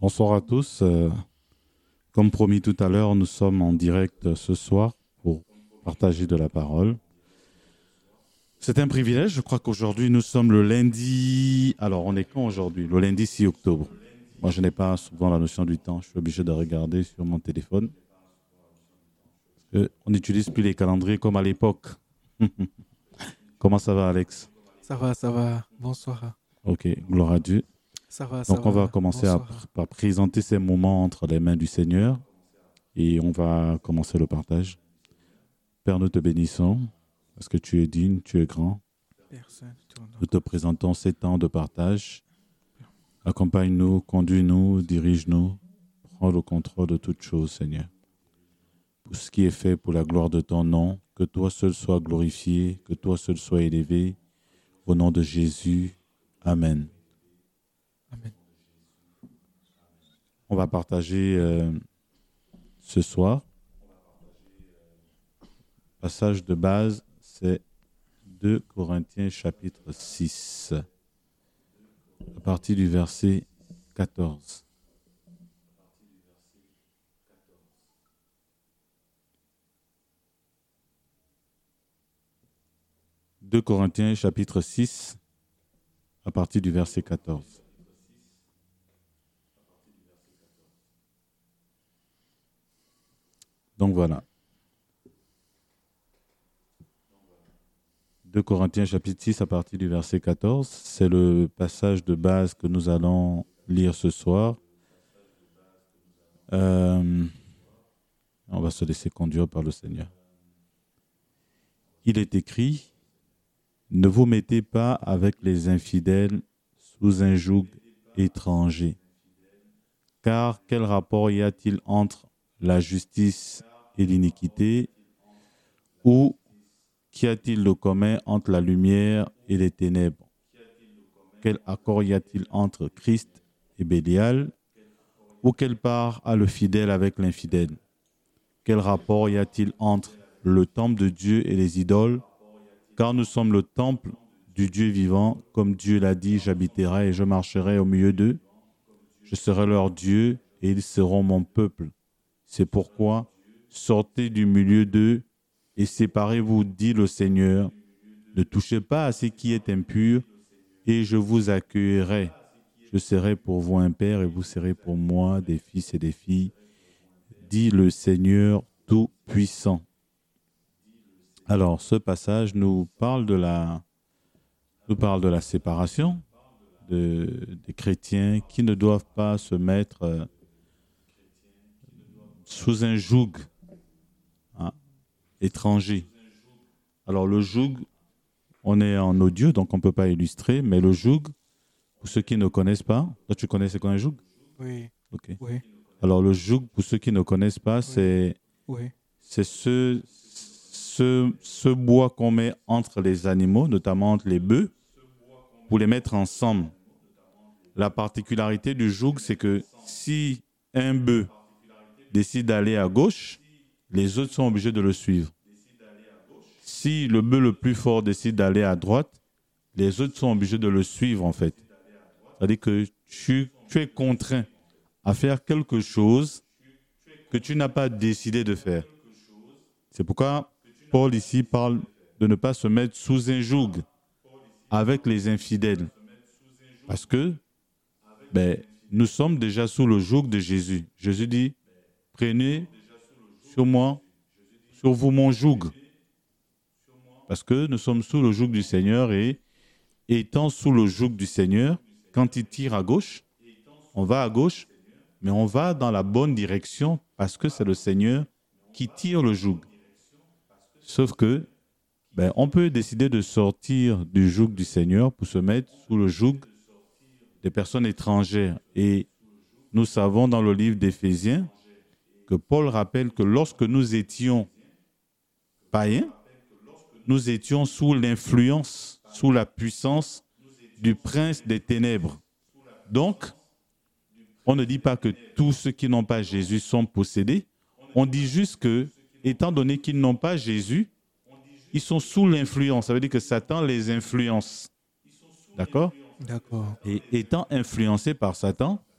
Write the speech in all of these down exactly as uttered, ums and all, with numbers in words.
Bonsoir à tous. Euh, comme promis tout à l'heure, nous sommes en direct ce soir pour partager de la parole. C'est un privilège. Je crois qu'aujourd'hui, nous sommes le lundi... Alors, on est quand aujourd'hui? Le lundi six octobre. Moi, je n'ai pas souvent la notion du temps. Je suis obligé de regarder sur mon téléphone. Parce qu'on n'utilise plus les calendriers comme à l'époque. Comment ça va, Alex? Ça va, ça va. Bonsoir. Ok, gloire à Dieu. Ça va, ça Donc, on va va. commencer à, Bonsoir. par présenter ces moments entre les mains du Seigneur et on va commencer le partage. Père, nous te bénissons parce que tu es digne, tu es grand. Personne tourne. Nous te présentons ces temps de partage. Accompagne-nous, conduis-nous, dirige-nous. Prends le contrôle de toutes choses, Seigneur. Pour ce qui est fait pour la gloire de ton nom, que toi seul sois glorifié, que toi seul sois élevé. Au nom de Jésus, Amen. Amen. On va partager euh, ce soir. Passage de base, c'est deux Corinthiens chapitre six, à partir du verset quatorze. deux Corinthiens chapitre six, à partir du verset quatorze. Donc voilà. deux Corinthiens chapitre six à partir du verset quatorze, c'est le passage de base que nous allons lire ce soir. Euh, on va se laisser conduire par le Seigneur. Il est écrit, ne vous mettez pas avec les infidèles sous un joug étranger, car quel rapport y a-t-il entre la justice et l'iniquité, ou qu'y a-t-il de commun entre la lumière et les ténèbres? Quel accord y a-t-il entre Christ et Bélial? Ou quelle part a le fidèle avec l'infidèle? Quel rapport y a-t-il entre le temple de Dieu et les idoles? Car nous sommes le temple du Dieu vivant, comme Dieu l'a dit, j'habiterai et je marcherai au milieu d'eux. Je serai leur Dieu et ils seront mon peuple. C'est pourquoi, sortez du milieu d'eux et séparez-vous, dit le Seigneur. Ne touchez pas à ce qui est impur, et je vous accueillerai. Je serai pour vous un père, et vous serez pour moi des fils et des filles, dit le Seigneur Tout-Puissant. Alors, ce passage nous parle de la, nous parle de la séparation de, des chrétiens qui ne doivent pas se mettre sous un joug hein, étranger. Alors, le joug, on est en audio, donc on ne peut pas illustrer, mais le joug, pour ceux qui ne connaissent pas, toi tu connais c'est quoi un joug? Oui. Ok. Oui. Alors, le joug, pour ceux qui ne connaissent pas, Oui. c'est, oui. c'est ce, ce, ce bois qu'on met entre les animaux, notamment entre les bœufs, pour les mettre ensemble. La particularité du joug, c'est que si un bœuf décide d'aller à gauche, les autres sont obligés de le suivre. Si le bœuf le plus fort décide d'aller à droite, les autres sont obligés de le suivre en fait. C'est-à-dire que tu, tu es contraint à faire quelque chose que tu n'as pas décidé de faire. C'est pourquoi Paul ici parle de ne pas se mettre sous un joug avec les infidèles. Parce que ben, nous sommes déjà sous le joug de Jésus. Jésus dit, prenez sur moi, sur vous mon joug. Parce que nous sommes sous le joug du Seigneur et étant sous le joug du Seigneur, quand il tire à gauche, on va à gauche, mais on va dans la bonne direction parce que c'est le Seigneur qui tire le joug. Sauf que, ben, on peut décider de sortir du joug du Seigneur pour se mettre sous le joug des personnes étrangères. Et nous savons dans le livre d'Éphésiens que Paul rappelle que lorsque nous étions païens, nous étions sous l'influence, sous la puissance du prince des ténèbres. Donc, on ne dit pas que tous ceux qui n'ont pas Jésus sont possédés. On dit juste que, étant donné qu'ils n'ont pas Jésus, ils sont sous l'influence. Ça veut dire que Satan les influence. D'accord? D'accord. Et étant influencés par Satan,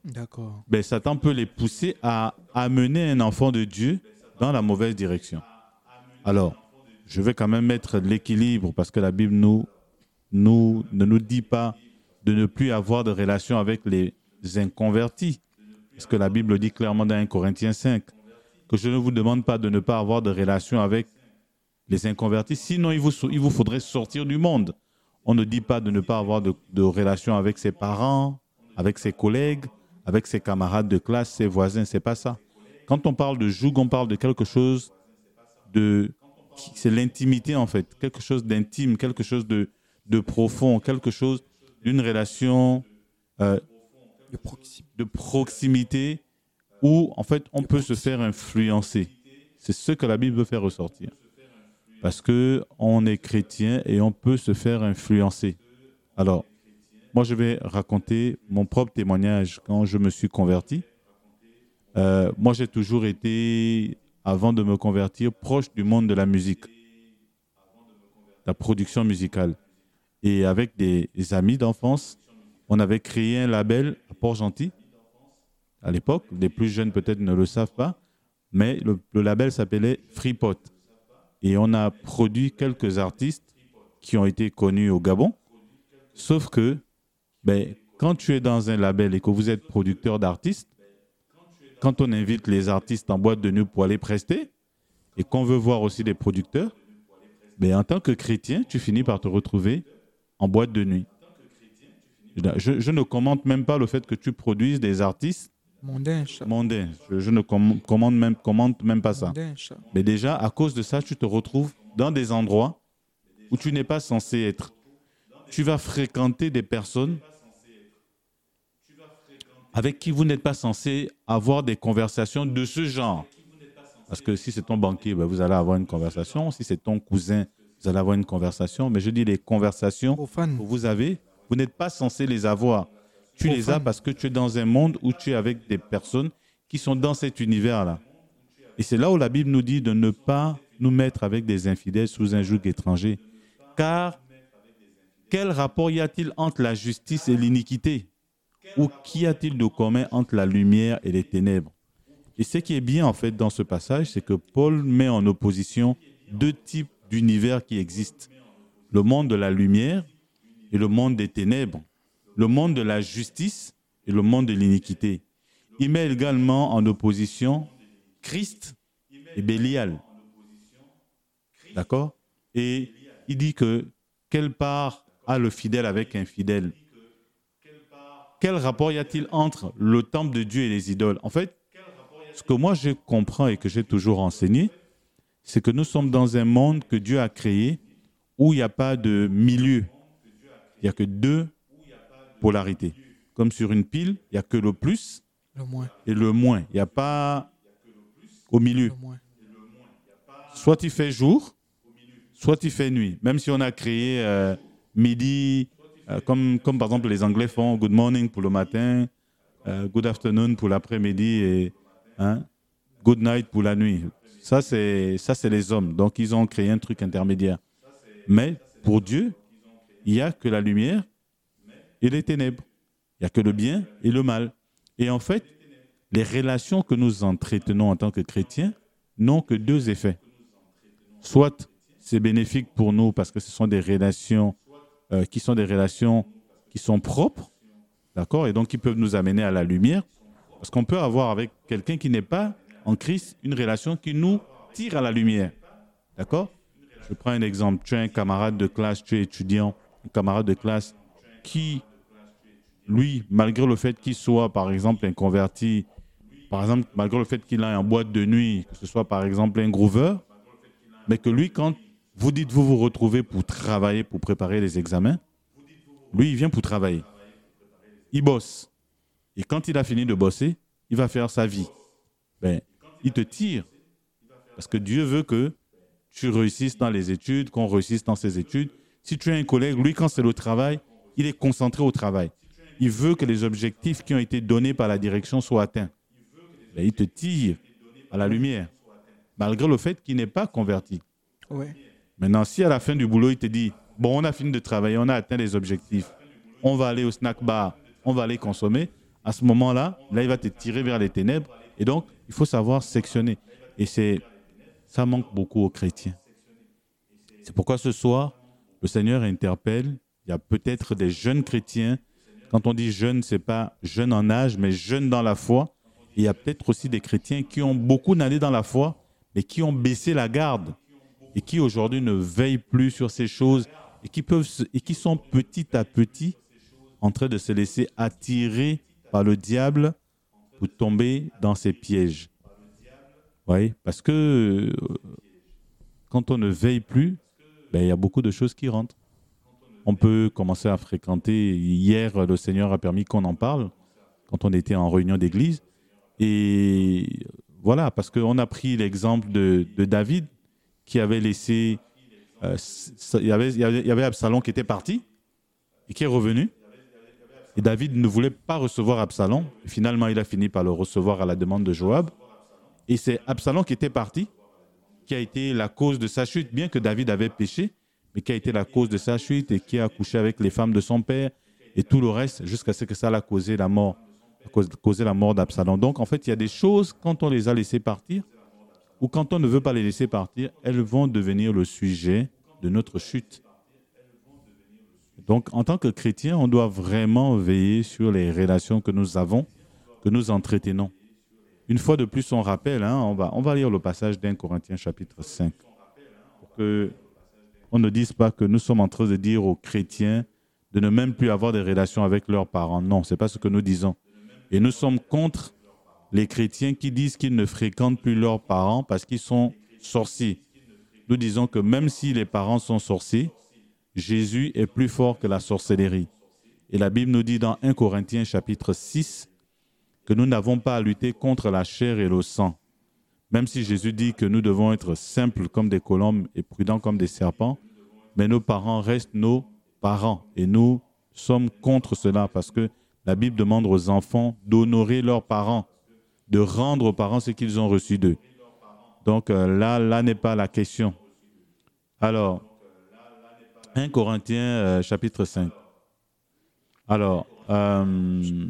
D'accord. ben, Satan peut les pousser à amener un enfant de Dieu dans la mauvaise direction. Alors, je vais quand même mettre l'équilibre parce que la Bible nous, nous, ne nous dit pas de ne plus avoir de relation avec les inconvertis. Parce que la Bible dit clairement dans un Corinthiens cinq que je ne vous demande pas de ne pas avoir de relation avec les inconvertis, sinon il vous, il vous faudrait sortir du monde. On ne dit pas de ne pas avoir de, de relation avec ses parents, avec ses collègues, avec ses camarades de classe, ses voisins, c'est pas ça. Quand on parle de joug, on parle de quelque chose de... C'est l'intimité en fait, quelque chose d'intime, quelque chose de, de profond, quelque chose d'une relation euh, De proximité. de proximité où en fait on peut se faire influencer. C'est ce que la Bible veut faire ressortir. Parce qu'on est chrétien et on peut se faire influencer. Alors, moi, je vais raconter mon propre témoignage quand je me suis converti. Euh, moi, j'ai toujours été, avant de me convertir, proche du monde de la musique, la production musicale. Et avec des, des amis d'enfance, on avait créé un label à Port-Gentil. À l'époque, les plus jeunes peut-être ne le savent pas, mais le, le label s'appelait Freepot. Et on a produit quelques artistes qui ont été connus au Gabon. Sauf que, ben, quand tu es dans un label et que vous êtes producteur d'artistes, quand on invite les artistes en boîte de nuit pour aller prester, et qu'on veut voir aussi des producteurs, ben, en tant que chrétien, tu finis par te retrouver en boîte de nuit. Je, je ne commente même pas le fait que tu produises des artistes Mondain, chat. mondains. Je, je ne com- commande même, commente même pas ça. Mondain, chat. Mais déjà, à cause de ça, tu te retrouves dans des endroits où tu n'es pas censé être. Tu vas fréquenter des personnes avec qui vous n'êtes pas censé avoir des conversations de ce genre. Parce que si c'est ton banquier, ben vous allez avoir une conversation. Si c'est ton cousin, vous allez avoir une conversation. Mais je dis les conversations Profane. que vous avez, vous n'êtes pas censé les avoir. Tu les as parce que tu es dans un monde où tu es avec des personnes qui sont dans cet univers-là. Et c'est là où la Bible nous dit de ne pas nous mettre avec des infidèles sous un joug étranger. Car quel rapport y a-t-il entre la justice et l'iniquité? Ou qu'y a-t-il de commun entre la lumière et les ténèbres? Et ce qui est bien en fait dans ce passage, c'est que Paul met en opposition deux types d'univers qui existent. Le monde de la lumière et le monde des ténèbres. Le monde de la justice et le monde de l'iniquité. Il met également en opposition Christ et Bélial. D'accord? Et il dit que quelle part a le fidèle avec un fidèle? Quel rapport y a-t-il entre le temple de Dieu et les idoles? En fait, ce que moi je comprends et que j'ai toujours enseigné, c'est que nous sommes dans un monde que Dieu a créé où il n'y a pas de milieu. Il n'y a que deux polarités. Comme sur une pile, il n'y a que le plus Le moins. et le moins. Il n'y a pas au milieu. Le moins. Soit il fait jour, soit il fait nuit. Même si on a créé euh, midi, euh, comme, comme par exemple les Anglais font good morning pour le matin, euh, good afternoon pour l'après-midi et hein, good night pour la nuit. Ça c'est, ça, c'est les hommes. Donc, ils ont créé un truc intermédiaire. Mais pour Dieu, il n'y a que la lumière et les ténèbres. Il n'y a que le bien et le mal. Et en fait, les relations que nous entretenons en tant que chrétiens n'ont que deux effets. Soit c'est bénéfique pour nous parce que ce sont des relations euh, qui sont des relations qui sont propres, d'accord, et donc qui peuvent nous amener à la lumière. Parce qu'on peut avoir avec quelqu'un qui n'est pas en Christ une relation qui nous tire à la lumière, d'accord. Je prends un exemple. Tu as un camarade de classe, tu es étudiant, un camarade de classe qui, lui, malgré le fait qu'il soit, par exemple, un converti, par exemple, malgré le fait qu'il aille en boîte de nuit, que ce soit, par exemple, un groover, mais que lui, quand vous dites vous vous retrouvez pour travailler, pour préparer les examens, lui, il vient pour travailler. Il bosse. Et quand il a fini de bosser, il va faire sa vie. Ben, il te tire. Parce que Dieu veut que tu réussisses dans les études, qu'on réussisse dans ses études. Si tu as un collègue, lui, quand c'est le travail, il est concentré au travail. Il veut que les objectifs qui ont été donnés par la direction soient atteints. Ben, il te tire à la lumière, malgré le fait qu'il n'est pas converti. Ouais. Maintenant, si à la fin du boulot, il te dit, bon, on a fini de travailler, on a atteint les objectifs, on va aller au snack bar, on va aller consommer, à ce moment-là, là, il va te tirer vers les ténèbres. Et donc, il faut savoir sectionner. Et c'est, ça manque beaucoup aux chrétiens. C'est pourquoi ce soir, le Seigneur interpelle. Il y a peut-être des jeunes chrétiens. Quand on dit jeune, ce n'est pas jeune en âge, mais jeune dans la foi. Et il y a peut-être aussi des chrétiens qui ont beaucoup d'années dans la foi, mais qui ont baissé la garde et qui aujourd'hui ne veillent plus sur ces choses et qui, peuvent se, et qui sont petit à petit en train de se laisser attirer par le diable pour tomber dans ses pièges. Oui, parce que euh, quand on ne veille plus, ben, il y a beaucoup de choses qui rentrent. On peut commencer à fréquenter. Hier, le Seigneur a permis qu'on en parle quand on était en réunion d'église. Et voilà, parce qu'on a pris l'exemple de, de David qui avait laissé... Euh, il, y avait, il y avait Absalom qui était parti et qui est revenu. Et David ne voulait pas recevoir Absalom. Et finalement, il a fini par le recevoir à la demande de Joab. Et c'est Absalom qui était parti, qui a été la cause de sa chute, bien que David avait péché, mais qui a été la cause de sa chute et qui a couché avec les femmes de son père et tout le reste, jusqu'à ce que ça a causé la mort, causé la mort d'Absalom. Donc, en fait, il y a des choses, quand on les a laissées partir, ou quand on ne veut pas les laisser partir, elles vont devenir le sujet de notre chute. Donc, en tant que chrétien, on doit vraiment veiller sur les relations que nous avons, que nous entretenons. Une fois de plus, on rappelle, hein, on va, on va lire le passage d'un Corinthiens chapitre cinq, pour qu'on ne dise pas que nous sommes en train de dire aux chrétiens de ne même plus avoir des relations avec leurs parents. Non, ce n'est pas ce que nous disons. Et nous sommes contre les chrétiens qui disent qu'ils ne fréquentent plus leurs parents parce qu'ils sont sorciers. Nous disons que même si les parents sont sorciers, Jésus est plus fort que la sorcellerie. Et la Bible nous dit dans un Corinthiens chapitre six que nous n'avons pas à lutter contre la chair et le sang. Même si Jésus dit que nous devons être simples comme des colombes et prudents comme des serpents, mais nos parents restent nos parents. Et nous sommes contre cela parce que la Bible demande aux enfants d'honorer leurs parents, de rendre aux parents ce qu'ils ont reçu d'eux. Donc euh, là, là n'est pas la question. Alors, un Corinthiens euh, chapitre cinq. Alors, euh,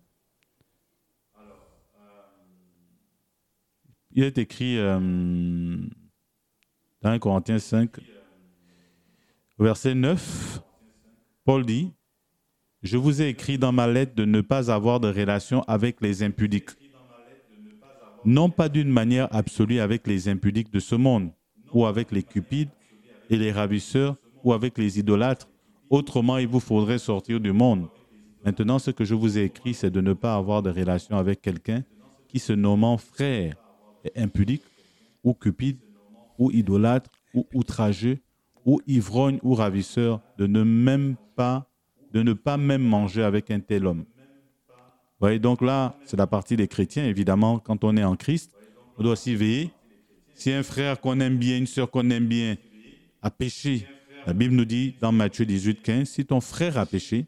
il est écrit euh, dans un Corinthiens cinq, verset neuf, Paul dit, « Je vous ai écrit dans ma lettre de ne pas avoir de relation avec les impudiques, non pas d'une manière absolue avec les impudiques de ce monde, ou avec les cupides et les ravisseurs, ou avec les idolâtres. Autrement, il vous faudrait sortir du monde. Maintenant, ce que je vous ai écrit, c'est de ne pas avoir de relation avec quelqu'un qui se nommant frère est impudique, ou cupide, ou idolâtre, ou outrageux, ou ivrogne, ou ravisseur, de ne même pas, de ne pas même manger avec un tel homme. » Vous voyez, donc là, c'est la partie des chrétiens. Évidemment, quand on est en Christ, on doit aussi veiller. Si un frère qu'on aime bien, une sœur qu'on aime bien, a péché, la Bible nous dit dans Matthieu dix-huit, quinze, si ton frère a péché,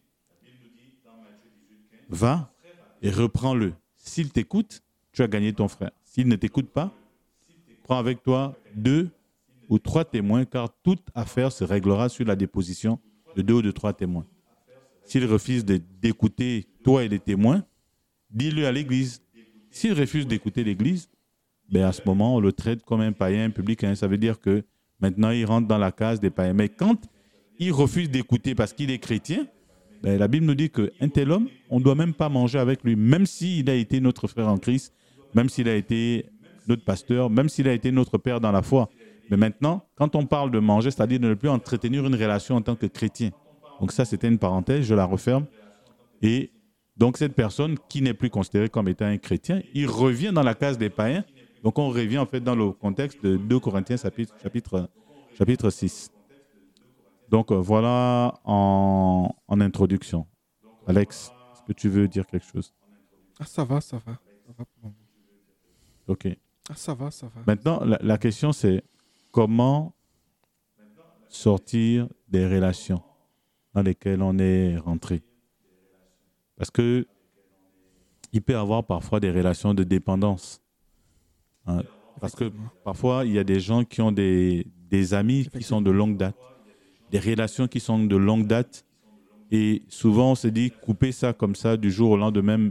va et reprends-le. S'il t'écoute, tu as gagné ton frère. S'il ne t'écoute pas, prends avec toi deux ou trois témoins, car toute affaire se réglera sur la déposition de deux ou de trois témoins. S'il refuse de, d'écouter toi et les témoins, dis-le à l'Église. S'il refuse d'écouter l'Église, ben à ce moment, on le traite comme un païen, un publicain. Ça veut dire que maintenant, il rentre dans la case des païens. Mais quand il refuse d'écouter parce qu'il est chrétien, ben, la Bible nous dit qu'un tel homme, on ne doit même pas manger avec lui, même s'il a été notre frère en Christ, même s'il a été notre pasteur, même s'il a été notre père dans la foi. Mais maintenant, quand on parle de manger, c'est-à-dire de ne plus entretenir une relation en tant que chrétien. Donc ça, c'était une parenthèse, je la referme. Et donc cette personne qui n'est plus considérée comme étant un chrétien, il revient dans la case des païens. Donc on revient en fait dans le contexte de deux Corinthiens chapitre, chapitre, chapitre six. Donc voilà en, en introduction. Alex, est-ce que tu veux dire quelque chose? Ah, ça va, ça va. Ça va pour moi. OK. Ah, ça va, ça va. Maintenant, la, la question c'est comment sortir des relations dans lesquelles on est rentré. Parce que il peut y avoir parfois des relations de dépendance. Hein, parce que parfois, il y a des gens qui ont des, des amis qui sont de longue date, des relations qui sont de longue date. Et souvent, on se dit, couper ça comme ça du jour au lendemain,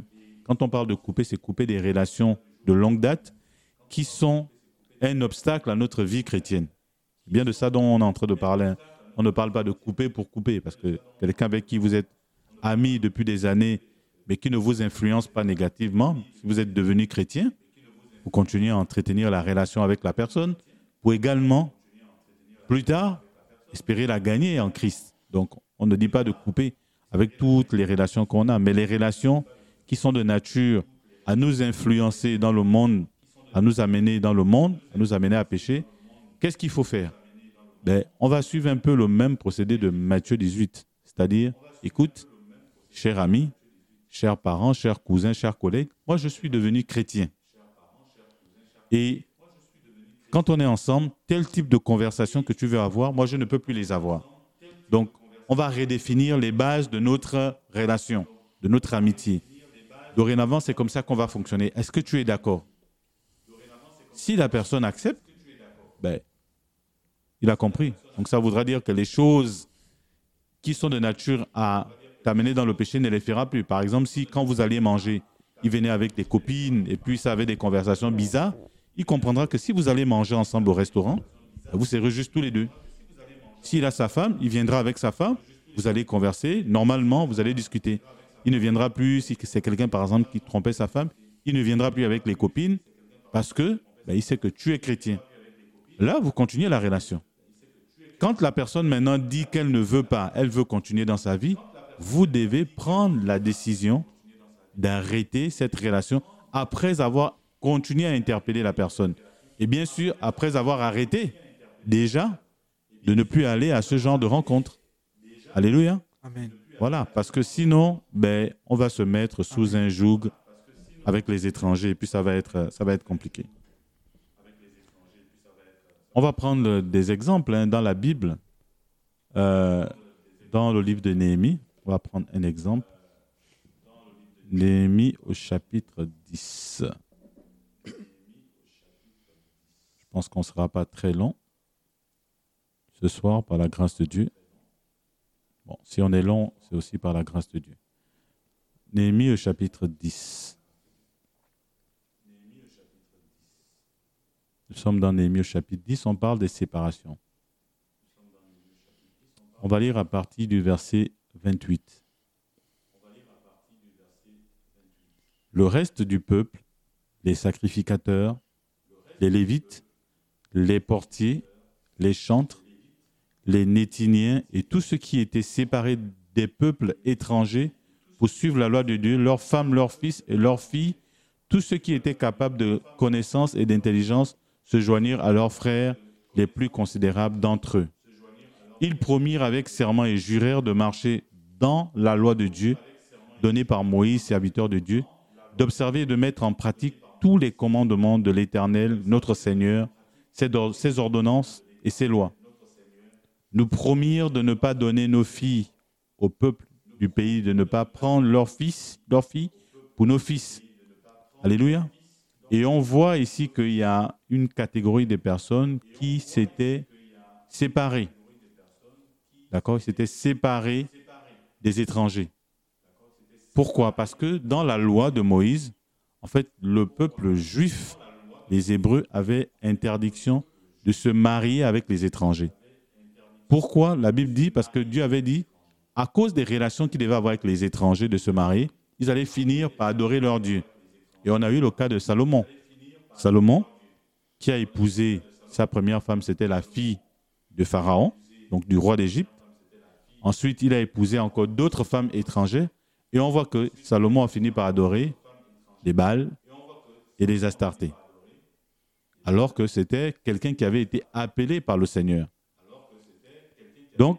Quand on parle de couper, c'est couper des relations de longue date qui sont un obstacle à notre vie chrétienne. C'est bien de ça dont on est en train de parler. On ne parle pas de couper pour couper, parce que quelqu'un avec qui vous êtes amis depuis des années, mais qui ne vous influence pas négativement, si vous êtes devenu chrétien, vous continuez à entretenir la relation avec la personne pour également, plus tard, espérer la gagner en Christ. Donc, on ne dit pas de couper avec toutes les relations qu'on a, mais les relations qui sont de nature à nous influencer dans le monde, à nous amener dans le monde, à nous amener à pécher, qu'est-ce qu'il faut faire? Ben, on va suivre un peu le même procédé de Matthieu dix-huit, c'est-à-dire, écoute, cher ami, chers parents, chers cousins, chers collègues, moi je suis devenu chrétien. Et quand on est ensemble, tel type de conversation que tu veux avoir, moi je ne peux plus les avoir. Donc, on va redéfinir les bases de notre relation, de notre amitié. Dorénavant, c'est comme ça qu'on va fonctionner. Est-ce que tu es d'accord? Si la personne accepte, ben, il a compris. Donc ça voudra dire que les choses qui sont de nature à t'amener dans le péché ne les fera plus. Par exemple, si quand vous alliez manger, il venait avec des copines et puis ça avait des conversations bizarres, il comprendra que si vous allez manger ensemble au restaurant, vous serez juste tous les deux. S'il a sa femme, il viendra avec sa femme, vous allez converser, normalement, vous allez discuter. Il ne viendra plus, si c'est quelqu'un par exemple qui trompait sa femme, il ne viendra plus avec les copines parce que ben, il sait que tu es chrétien. Là, vous continuez la relation. Quand la personne maintenant dit qu'elle ne veut pas, elle veut continuer dans sa vie, vous devez prendre la décision d'arrêter cette relation après avoir continué à interpeller la personne. Et bien sûr, après avoir arrêté déjà de ne plus aller à ce genre de rencontre. Alléluia. Amen. Voilà, parce que sinon, ben, on va se mettre sous un joug avec les étrangers et puis ça va être, ça va être compliqué. On va prendre des exemples hein, dans la Bible. Euh, dans le livre de Néhémie, on va prendre un exemple. Néhémie au chapitre dix. Je pense qu'on ne sera pas très long ce soir par la grâce de Dieu. Bon, si on est long, c'est aussi par la grâce de Dieu. Néhémie au chapitre dix. Nous sommes dans Néhémie au chapitre dix, on parle des séparations. On va lire à partir du verset vingt-huit. Le reste du peuple, les sacrificateurs, les lévites, les portiers, les chantres, les Nétiniens et tous ceux qui étaient séparés des peuples étrangers pour suivre la loi de Dieu, leurs femmes, leurs fils et leurs filles, tous ceux qui étaient capables de connaissance et d'intelligence se joignirent à leurs frères les plus considérables d'entre eux. Ils promirent avec serment et jurèrent de marcher dans la loi de Dieu, donnée par Moïse, serviteur de Dieu, d'observer et de mettre en pratique tous les commandements de l'Éternel, notre Seigneur, ses ordonnances et ses lois. Nous promirent de ne pas donner nos filles au peuple du pays, de ne pas prendre leurs fils, leurs filles pour nos fils. Alléluia. Et on voit ici qu'il y a une catégorie de personnes qui s'étaient séparées. D'accord? Ils s'étaient séparés des étrangers. Pourquoi? Parce que dans la loi de Moïse, en fait, le peuple juif, les Hébreux, avaient interdiction de se marier avec les étrangers. Pourquoi? La Bible dit, parce que Dieu avait dit, à cause des relations qu'ils devaient avoir avec les étrangers de se marier, ils allaient finir par adorer leur Dieu. Et on a eu le cas de Salomon. Salomon, qui a épousé sa première femme, c'était la fille de Pharaon, donc du roi d'Égypte. Ensuite, il a épousé encore d'autres femmes étrangères. Et on voit que Salomon a fini par adorer les Baals et les Astartés. Alors que c'était quelqu'un qui avait été appelé par le Seigneur. Donc,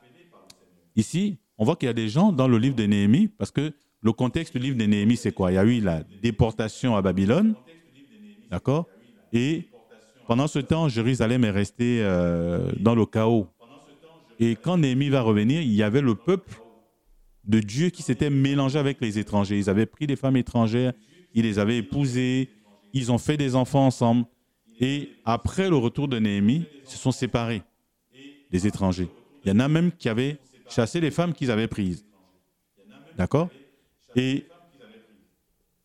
ici, on voit qu'il y a des gens dans le livre de Néhémie, parce que le contexte du livre de Néhémie, c'est quoi? Il y a eu la déportation à Babylone, d'accord? Et pendant ce temps, Jérusalem est resté euh, dans le chaos. Et quand Néhémie va revenir, il y avait le peuple de Dieu qui s'était mélangé avec les étrangers. Ils avaient pris des femmes étrangères, ils les avaient épousées, ils ont fait des enfants ensemble. Et après le retour de Néhémie, ils se sont séparés des étrangers. Il y en a même qui avaient chassé les femmes qu'ils avaient prises. D'accord? Et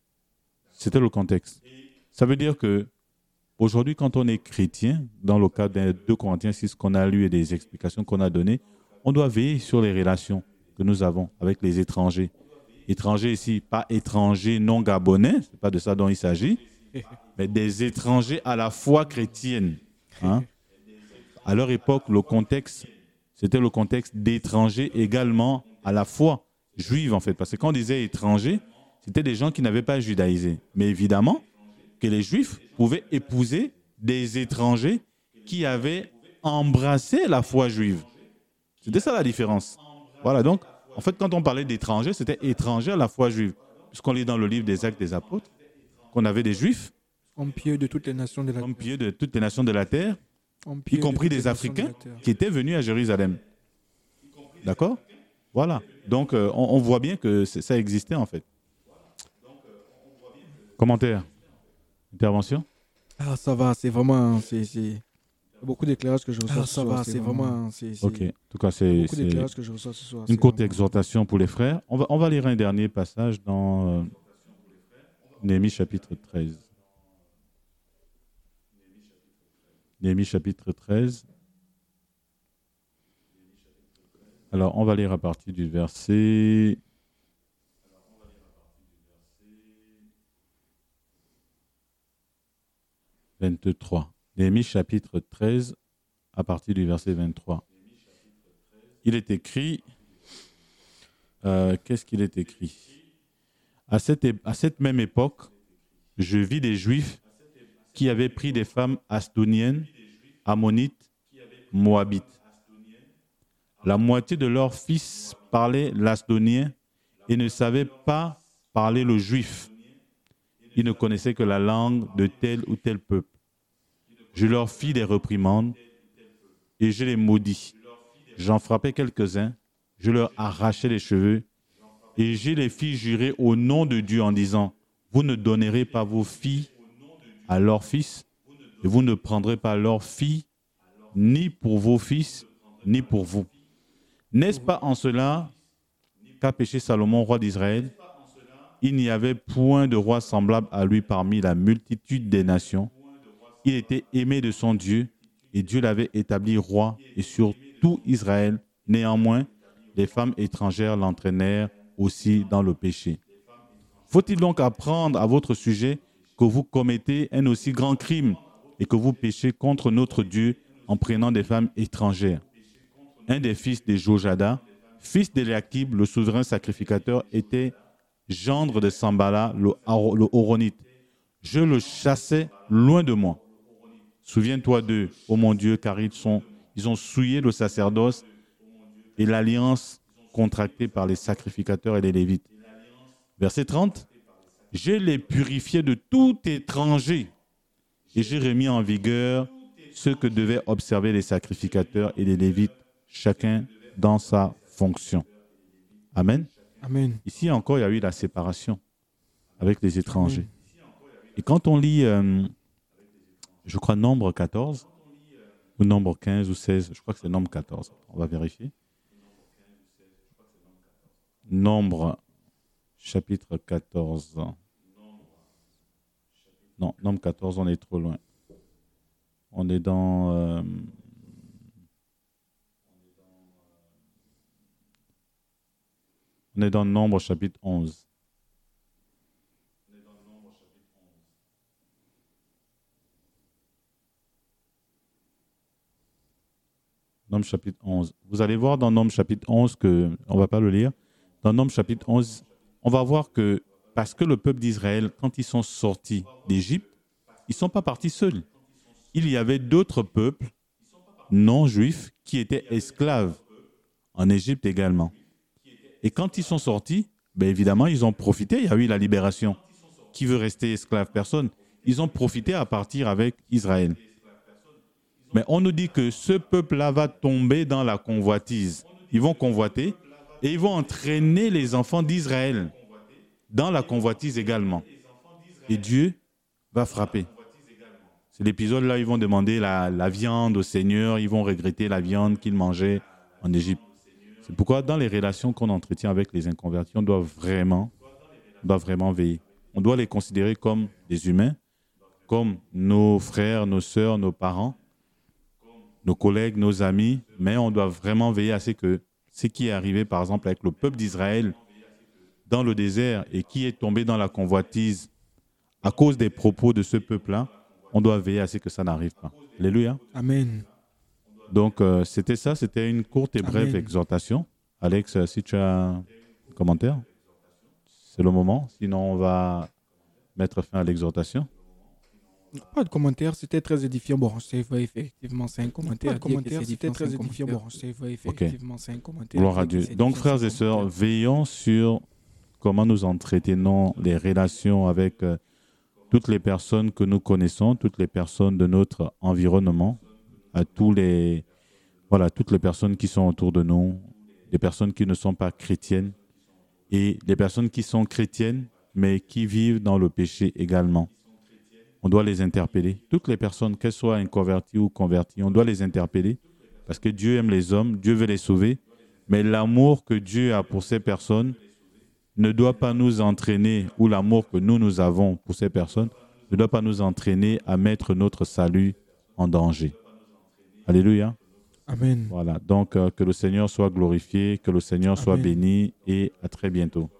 C'était le contexte. Ça veut dire que aujourd'hui, quand on est chrétien, dans le cas des deux Corinthiens six qu'on a lu et des explications qu'on a données, on doit veiller sur les relations que nous avons avec les étrangers. Étrangers ici, pas étrangers non gabonais, ce n'est pas de ça dont il s'agit, mais des étrangers à la foi chrétienne. Hein? À leur époque, le contexte, c'était le contexte d'étrangers également à la foi juive, en fait. Parce que quand on disait étrangers, c'était des gens qui n'avaient pas judaïsé. Mais évidemment, que les Juifs pouvaient épouser des étrangers qui avaient embrassé la foi juive. C'était ça la différence. Voilà, donc, en fait, quand on parlait d'étrangers, c'était étranger à la foi juive. Puisqu'on lit dans le livre des Actes des Apôtres, qu'on avait des Juifs, Empieux de toutes les nations de la terre. empieux de toutes les nations de la terre, Empieux y compris de des toutes les nations de Africains la terre. qui étaient venus à Jérusalem. D'accord? Voilà. Donc, euh, on, on voit bien que ça existait, en fait. Commentaire? Intervention? Ah, ça va, c'est vraiment... C'est, c'est... Beaucoup d'éclairages que je reçois Ah, ce ça soir. va, C'est c'est vraiment... C'est, c'est... Ok. En tout cas, c'est Beaucoup c'est d'éclairages que je reçois ce soir. une c'est courte vraiment- exhortation pour les frères. On va, on va lire un dernier passage dans euh, Néhémie chapitre treize. Néhémie chapitre treize. Alors, on va lire à partir du verset... vingt-trois. Néhémie chapitre treize, à partir du verset vingt-trois. Il est écrit... euh, qu'est-ce qu'il est écrit? À cette, é- à cette même époque, je vis des Juifs qui avaient pris des femmes astoniennes, ammonites, moabites. La moitié de leurs fils parlaient l'astonien et ne savaient pas parler le juif. Ils ne connaissaient que la langue de tel ou tel peuple. Je leur fis des reprimandes et je les maudis. J'en frappais quelques-uns, je leur arrachai les cheveux et je les fis jurer au nom de Dieu en disant, vous ne donnerez pas vos filles à leurs fils et vous ne prendrez pas leurs filles ni pour vos fils ni pour vous. N'est-ce pas en cela qu'a péché Salomon, roi d'Israël? Il n'y avait point de roi semblable à lui parmi la multitude des nations. Il était aimé de son Dieu et Dieu l'avait établi roi et sur tout Israël. Néanmoins, les femmes étrangères l'entraînèrent aussi dans le péché. Faut-il donc apprendre à votre sujet que vous commettez un aussi grand crime et que vous péchez contre notre Dieu en prenant des femmes étrangères? Un des fils de Jojada, fils d'Éliakim, le souverain sacrificateur, était gendre de Sambala, le, Haro- le Horonite. Je le chassais loin de moi. Souviens-toi d'eux, ô mon Dieu, car ils, sont, ils ont souillé le sacerdoce et l'alliance contractée par les sacrificateurs et les Lévites. Verset trente. Je les purifiais de tout étranger et j'ai remis en vigueur ce que devaient observer les sacrificateurs et les Lévites, chacun dans sa fonction. Amen. Amen. Ici encore, il y a eu la séparation avec les étrangers. Et quand on lit, euh, je crois, Nombre quatorze, ou Nombre quinze ou seize, je crois que c'est Nombre quatorze, on va vérifier. Nombre, chapitre quatorze. Non, Nombre quatorze, on est trop loin. On est dans... euh, on est dans Nombre, chapitre onze. Nombre chapitre onze. Vous allez voir dans Nombre chapitre onze que, on ne va pas le lire, dans Nombre chapitre onze, on va voir que parce que le peuple d'Israël, quand ils sont sortis d'Égypte, ils ne sont pas partis seuls. Il y avait d'autres peuples non juifs qui étaient esclaves en Égypte également. Et quand ils sont sortis, ben évidemment, ils ont profité, il y a eu la libération. Qui veut rester esclave? Personne. Ils ont profité à partir avec Israël. Mais on nous dit que ce peuple-là va tomber dans la convoitise. Ils vont convoiter et ils vont entraîner les enfants d'Israël dans la convoitise également. Et Dieu va frapper. C'est l'épisode là, ils vont demander la, la viande au Seigneur, ils vont regretter la viande qu'ils mangeaient en Égypte. C'est pourquoi dans les relations qu'on entretient avec les inconvertis, on doit vraiment, on doit vraiment veiller. on doit les considérer comme des humains, comme nos frères, nos sœurs, nos parents, nos collègues, nos amis, mais on doit vraiment veiller à ce que ce qui est arrivé, par exemple, avec le peuple d'Israël dans le désert et qui est tombé dans la convoitise à cause des propos de ce peuple-là, on doit veiller à ce que ça n'arrive pas. Alléluia. Amen. Donc, euh, c'était ça, c'était une courte et brève Amen. exhortation. Alex, si tu as un commentaire, c'est le moment. Sinon, on va mettre fin à l'exhortation. Pas de commentaire, c'était très édifiant. Bon, c'est vrai, effectivement, c'est un commentaire. Pas de commentaire, c'était très édifiant. Bon, c'est vrai, effectivement, c'est un commentaire. Gloire à Dieu. Donc, frères et sœurs, veillons sur comment nous entretenons les relations avec euh, toutes les personnes que nous connaissons, toutes les personnes de notre environnement, à tous les, voilà, toutes les personnes qui sont autour de nous, des personnes qui ne sont pas chrétiennes et des personnes qui sont chrétiennes, mais qui vivent dans le péché également. On doit les interpeller. Toutes les personnes, qu'elles soient inconverties ou converties, on doit les interpeller parce que Dieu aime les hommes, Dieu veut les sauver, mais l'amour que Dieu a pour ces personnes ne doit pas nous entraîner, ou l'amour que nous, nous avons pour ces personnes, ne doit pas nous entraîner à mettre notre salut en danger. Alléluia. Amen. Voilà, donc euh, que le Seigneur soit glorifié, que le Seigneur soit Amen. béni et à très bientôt.